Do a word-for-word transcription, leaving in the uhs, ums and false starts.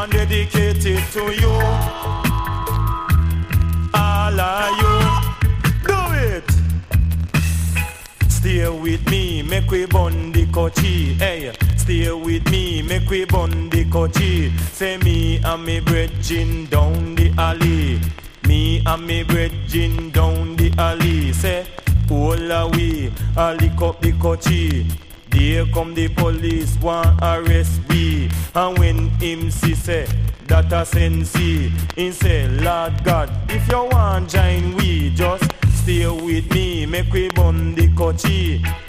one dedicated to you. All of you, do it. Stay with me, make we bun the kochi. Hey, stay with me, make we bun the kochi. Say me and me bridging down the alley. Me and me bridging down the alley. Say, all away, I lick up the kochi. Here come the police, want arrest we. And when him see say, that a sensei, he say, Lord God, if you want join we, just stay with me, make we bun the kochi.